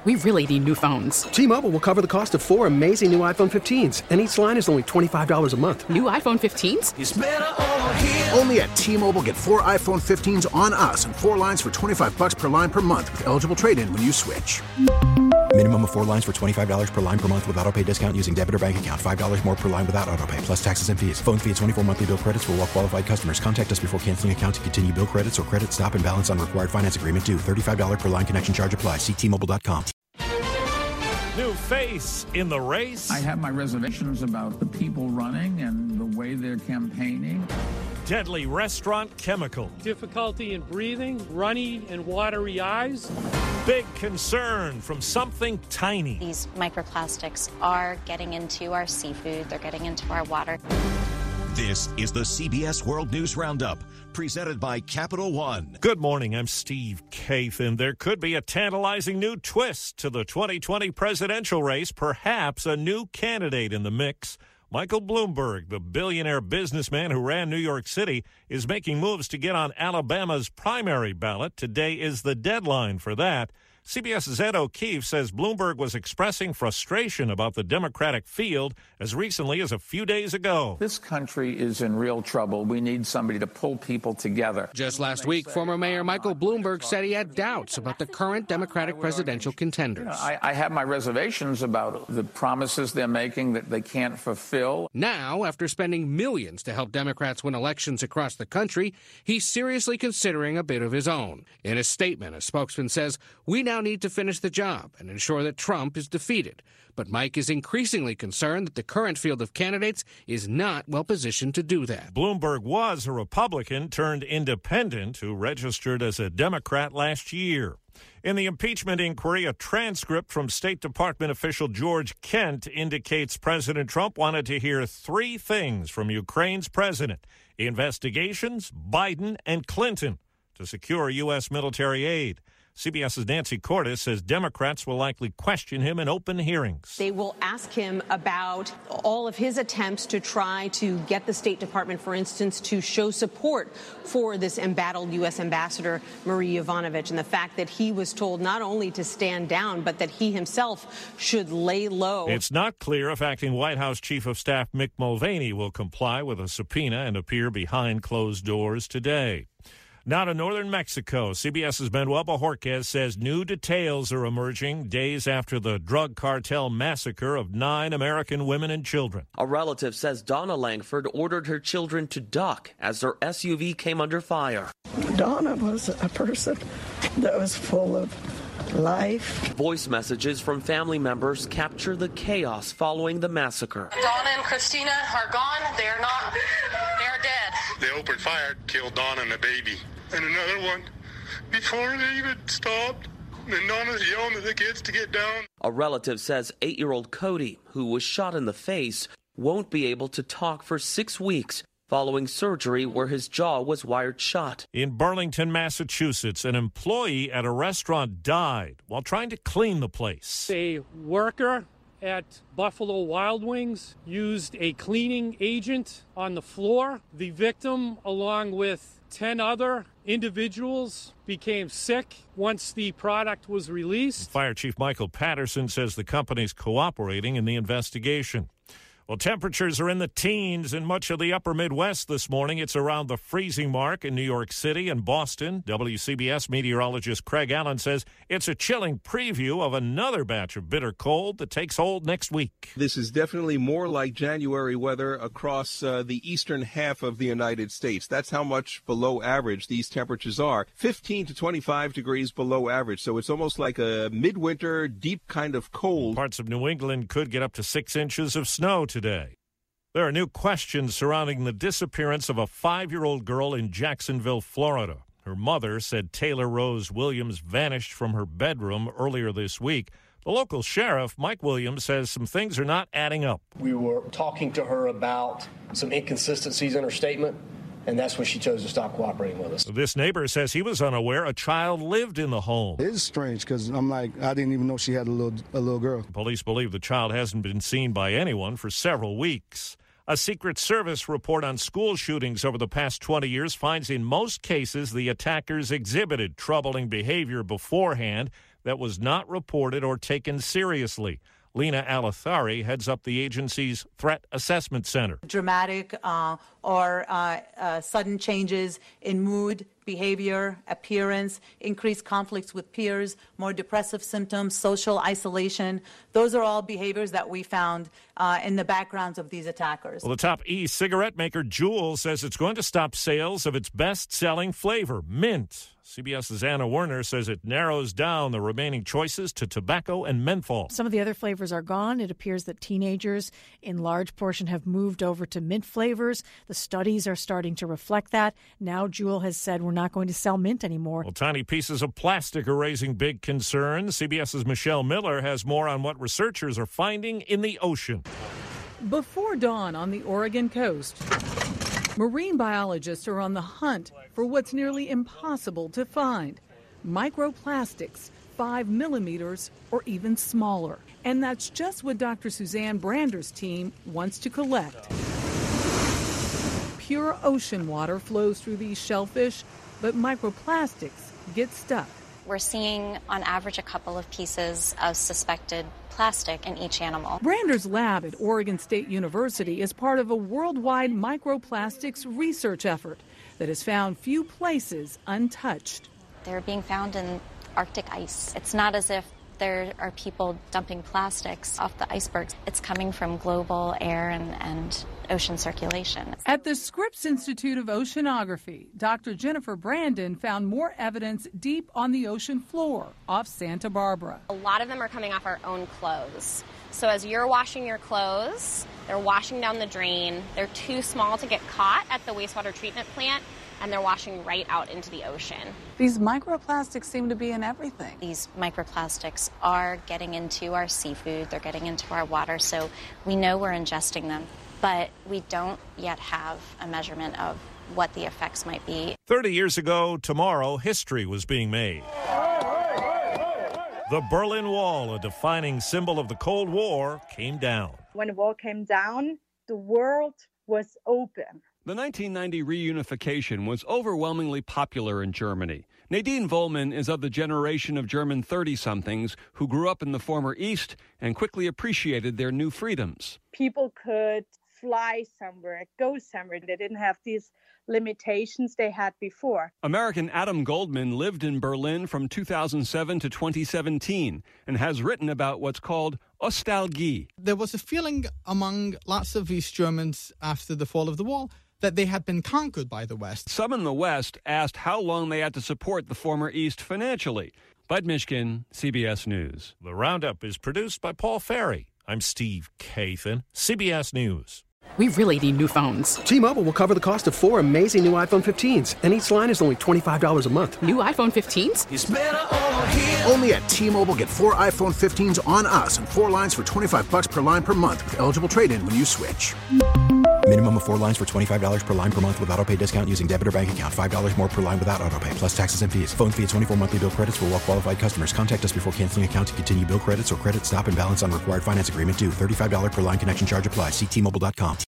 We really need new phones. T-Mobile will cover the cost of 4 amazing new iPhone 15s, and each line is only $25 a month. New iPhone 15s? It's better over here. Only at T-Mobile, get 4 iPhone 15s on us and 4 lines for $25 per line per month with eligible trade-in when you switch. Minimum of 4 lines for $25 per line per month with autopay discount using debit or bank account. $5 more per line without autopay, plus taxes and fees. Phone fee at 24 monthly bill credits for well-qualified customers. Contact us before canceling account to continue bill credits or credit stop and balance on required finance agreement due. $35 per line connection charge applies. See T-Mobile.com. New face in the race. I have my reservations about the people running and the way they're campaigning. Deadly restaurant chemical. Difficulty in breathing, runny and watery eyes. Big concern from something tiny. These microplastics are getting into our seafood. They're getting into our water. This is the CBS World News Roundup, presented by Capital One. Good morning, I'm Steve Kathan. There could be a tantalizing new twist to the 2020 presidential race, perhaps a new candidate in the mix. Michael Bloomberg, the billionaire businessman who ran New York City, is making moves to get on Alabama's primary ballot. Today is the deadline for that. CBS's Ed O'Keefe says Bloomberg was expressing frustration about the Democratic field as recently as a few days ago. This country is in real trouble. We need somebody to pull people together. Just last week, former Mayor Michael Bloomberg said he had doubts about the current Democratic presidential contenders. I have my reservations about the promises they're making that they can't fulfill. Now, after spending millions to help Democrats win elections across the country, he's seriously considering a bit of his own. In a statement, a spokesman says, "We now need to finish the job and ensure that Trump is defeated." But Mike is increasingly concerned that the current field of candidates is not well positioned to do that. Bloomberg was a Republican turned independent who registered as a Democrat last year. In the impeachment inquiry, a transcript from State Department official George Kent indicates President Trump wanted to hear 3 things from Ukraine's president: investigations, Biden, and Clinton to secure U.S. military aid. CBS's Nancy Cordes says Democrats will likely question him in open hearings. They will ask him about all of his attempts to try to get the State Department, for instance, to show support for this embattled U.S. Ambassador Marie Yovanovitch, and the fact that he was told not only to stand down, but that he himself should lay low. It's not clear if acting White House Chief of Staff Mick Mulvaney will comply with a subpoena and appear behind closed doors today. Now to northern Mexico, CBS's Manuel Bojorquez says new details are emerging days after the drug cartel massacre of 9 American women and children. A relative says Donna Langford ordered her children to duck as their SUV came under fire. Donna was a person that was full of life. Voice messages from family members capture the chaos following the massacre. Donna and Christina are gone. They're not. They're dead. They opened fire, killed Donna and the baby. And another one before they even stopped. And Donna's yelling at the kids to get down. A relative says 8-year-old Cody, who was shot in the face, won't be able to talk for 6 weeks following surgery where his jaw was wired shut. In Burlington, Massachusetts, an employee at a restaurant died while trying to clean the place. A worker at Buffalo Wild Wings used a cleaning agent on the floor. The victim, along with 10 other individuals, became sick once the product was released. Fire Chief Michael Patterson says the company's cooperating in the investigation. Well, temperatures are in the teens in much of the upper Midwest this morning. It's around the freezing mark in New York City and Boston. WCBS meteorologist Craig Allen says it's a chilling preview of another batch of bitter cold that takes hold next week. This is definitely more like January weather across the eastern half of the United States. That's how much below average these temperatures are. 15 to 25 degrees below average. So it's almost like a midwinter, deep kind of cold. Parts of New England could get up to 6 inches of snow today. There are new questions surrounding the disappearance of a 5-year-old girl in Jacksonville, Florida. Her mother said Taylor Rose Williams vanished from her bedroom earlier this week. The local sheriff, Mike Williams, says some things are not adding up. We were talking to her about some inconsistencies in her statement, and that's when she chose to stop cooperating with us. This neighbor says he was unaware a child lived in the home. It is strange because I didn't even know she had a little girl. Police believe the child hasn't been seen by anyone for several weeks. A Secret Service report on school shootings over the past 20 years finds in most cases the attackers exhibited troubling behavior beforehand. that was not reported or taken seriously. Lena Alathari heads up the agency's Threat Assessment Center. Dramatic or sudden changes in mood, behavior, appearance, increased conflicts with peers, more depressive symptoms, social isolation. Those are all behaviors that we found in the backgrounds of these attackers. Well, the top e-cigarette maker Juul says it's going to stop sales of its best-selling flavor, mint. CBS's Anna Werner says it narrows down the remaining choices to tobacco and menthol. Some of the other flavors are gone. It appears that teenagers in large portion have moved over to mint flavors. The studies are starting to reflect that. Now Juul has said we're not going to sell mint anymore. Well, tiny pieces of plastic are raising big concerns. CBS's Michelle Miller has more on what researchers are finding in the ocean. Before dawn on the Oregon coast, marine biologists are on the hunt for what's nearly impossible to find: microplastics 5 millimeters or even smaller. And that's just what Dr. Suzanne Brander's team wants to collect. Pure ocean water flows through these shellfish, but microplastics get stuck. We're seeing, on average, a couple of pieces of suspected plastic in each animal. Brander's lab at Oregon State University is part of a worldwide microplastics research effort that has found few places untouched. They're being found in Arctic ice. It's not as if there are people dumping plastics off the icebergs. It's coming from global air and ocean circulation. At the Scripps Institute of Oceanography, Dr. Jennifer Brandon found more evidence deep on the ocean floor off Santa Barbara. A lot of them are coming off our own clothes. So as you're washing your clothes, they're washing down the drain. They're too small to get caught at the wastewater treatment plant, and they're washing right out into the ocean. These microplastics seem to be in everything. These microplastics are getting into our seafood, they're getting into our water, so we know we're ingesting them, but we don't yet have a measurement of what the effects might be. 30 years ago tomorrow, history was being made. The Berlin Wall, a defining symbol of the Cold War, came down. When the wall came down, the world was open. The 1990 reunification was overwhelmingly popular in Germany. Nadine Vollmann is of the generation of German 30-somethings who grew up in the former East and quickly appreciated their new freedoms. People could fly somewhere, go somewhere. They didn't have these limitations they had before. American Adam Goldman lived in Berlin from 2007 to 2017 and has written about what's called Ostalgie. There was a feeling among lots of East Germans after the fall of the wall that they had been conquered by the West. Some in the West asked how long they had to support the former East financially. Bud Mishkin, CBS News. The Roundup is produced by Paul Ferry. I'm Steve Kathan, CBS News. We really need new phones. T-Mobile will cover the cost of 4 amazing new iPhone 15s, and each line is only $25 a month. New iPhone 15s? It's better over here. Only at T-Mobile, get 4 iPhone 15s on us and 4 lines for $25 per line per month with eligible trade-in when you switch. Minimum of 4 lines for $25 per line per month with autopay discount using debit or bank account. $5 more per line without autopay, plus taxes and fees. Phone fee at 24 monthly bill credits for well-qualified customers. Contact us before canceling account to continue bill credits or credit stop and balance on required finance agreement due. $35 per line connection charge applies. See T-Mobile.com.